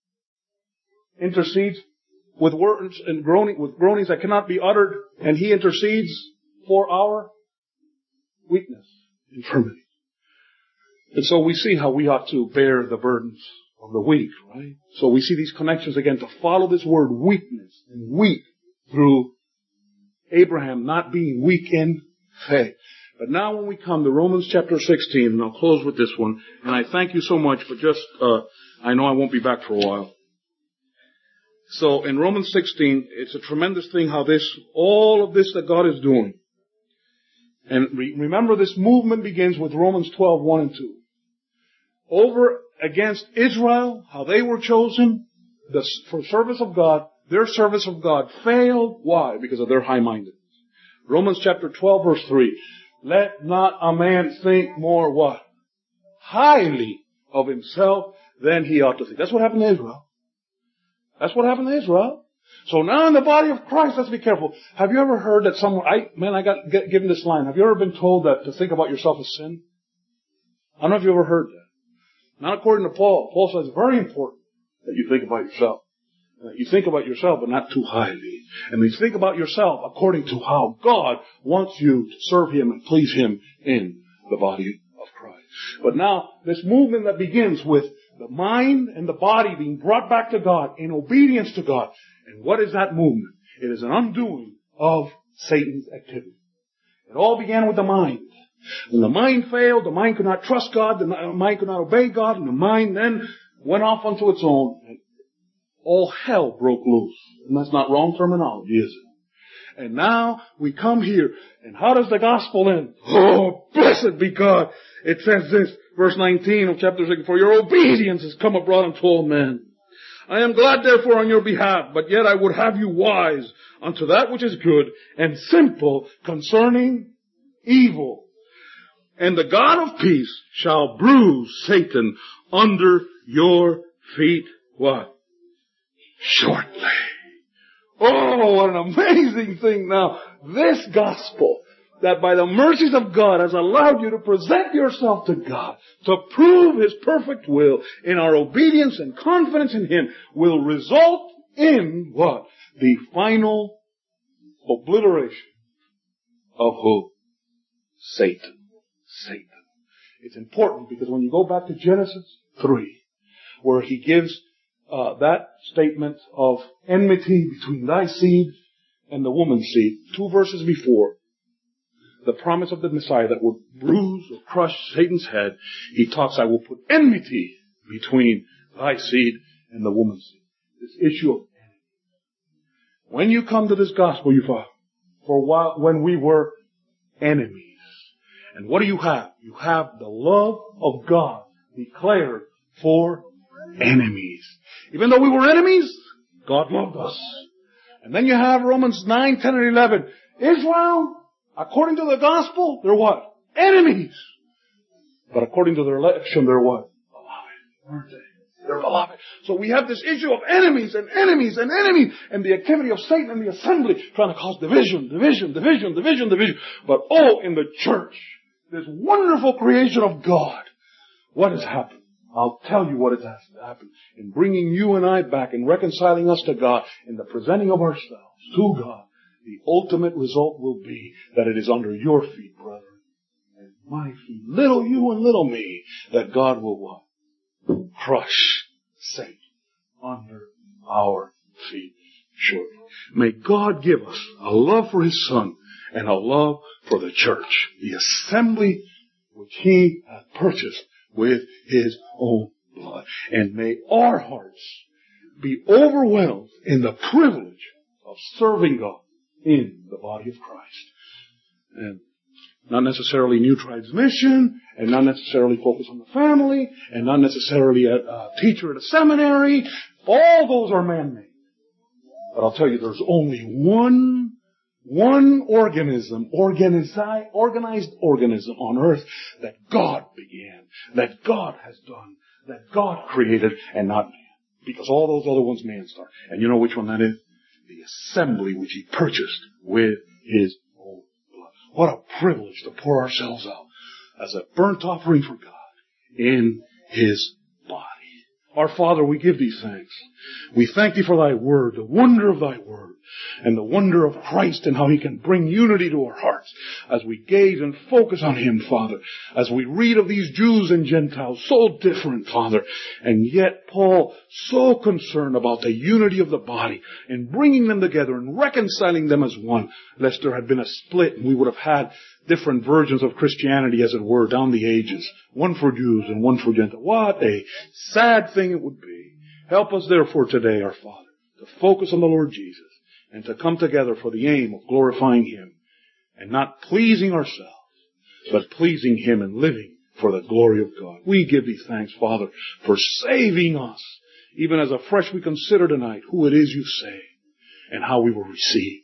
Intercedes with words and groaning, with groanings that cannot be uttered, and he intercedes for our weakness, infirmity. And so we see how we ought to bear the burdens of the weak, right? So we see these connections again to follow this word weakness and weak through Abraham not being weak in faith. But now when we come to Romans chapter sixteen, and I'll close with this one, and I thank you so much for just, uh, I know I won't be back for a while. So in Romans sixteen, it's a tremendous thing how this, all of this that God is doing. And re- remember this movement begins with Romans twelve, one and two. Over against Israel, how they were chosen the, for service of God, their service of God failed. Why? Because of their high-mindedness. Romans chapter twelve, verse three. Let not a man think more what? Highly of himself than he ought to think. That's what happened to Israel. That's what happened to Israel. So now in the body of Christ, let's be careful. Have you ever heard that someone, I, man, I got get, given this line. Have you ever been told that to think about yourself is sin? I don't know if you ever heard that. Not according to Paul. Paul says it's very important that you think about yourself. That you think about yourself, but not too highly. And you think about yourself according to how God wants you to serve Him and please Him in the body of Christ. But now, this movement that begins with the mind and the body being brought back to God in obedience to God. And what is that movement? It is an undoing of Satan's activity. It all began with the mind. When the mind failed, the mind could not trust God, the mind could not obey God, and the mind then went off onto its own. And all hell broke loose. And that's not wrong terminology, is it? And now we come here, and how does the gospel end? Oh, blessed be God. It says this, verse nineteen of chapter six, for your obedience has come abroad unto all men. I am glad therefore on your behalf, but yet I would have you wise unto that which is good, and simple concerning evil. And the God of peace shall bruise Satan under your feet. What? Shortly. Oh, what an amazing thing now. This gospel that by the mercies of God has allowed you to present yourself to God, to prove His perfect will in our obedience and confidence in Him, will result in what? The final obliteration of who? Satan. Satan. It's important because when you go back to Genesis three, where He gives uh, that statement of enmity between thy seed and the woman's seed, two verses before, the promise of the Messiah that would bruise or crush Satan's head, He talks, I will put enmity between thy seed and the woman's seed. This issue of enmity. When you come to this gospel, you find, for a while, when we were enemies. And what do you have? You have the love of God declared for enemies. Even though we were enemies, God loved us. And then you have Romans nine, ten, and eleven. Israel, according to the gospel, they're what? Enemies. But according to their election, they're what? Beloved. Aren't they? They're beloved. So we have this issue of enemies and enemies and enemies and the activity of Satan in the assembly trying to cause division, division, division, division, division. But oh, in the church, this wonderful creation of God, what has happened? I'll tell you what has to happen in bringing you and I back and reconciling us to God in the presenting of ourselves to God. The ultimate result will be that it is under your feet, brethren, and my feet, little you and little me, that God will what? Crush Satan under our feet shortly. May God give us a love for His Son and a love for the church, the assembly which He hath purchased with His own blood. And may our hearts be overwhelmed in the privilege of serving God in the body of Christ. And not necessarily New Tribes Mission, and not necessarily focus on the family, and not necessarily a, a teacher at a seminary. All those are man-made. But I'll tell you, there's only one, one organism, organizi- organized organism on earth that God began, that God has done, that God created, and not man. Because all those other ones man started. And you know which one that is? The assembly which He purchased with His own blood. What a privilege to pour ourselves out as a burnt offering for God in His body. Our Father, we give Thee thanks. We thank Thee for Thy Word, the wonder of Thy Word, and the wonder of Christ and how He can bring unity to our hearts as we gaze and focus on Him, Father, as we read of these Jews and Gentiles, so different, Father, and yet Paul so concerned about the unity of the body and bringing them together and reconciling them as one, lest there had been a split and we would have had different versions of Christianity, as it were, down the ages. One for Jews and one for Gentiles. What a sad thing it would be. Help us therefore today, our Father, to focus on the Lord Jesus and to come together for the aim of glorifying Him and not pleasing ourselves, but pleasing Him and living for the glory of God. We give Thee thanks, Father, for saving us, even as afresh we consider tonight who it is You say and how we were received.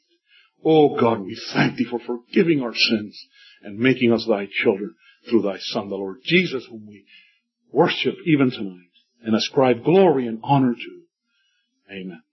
Oh God, we thank Thee for forgiving our sins and making us Thy children through Thy Son, the Lord Jesus, whom we worship even tonight and ascribe glory and honor to. Amen.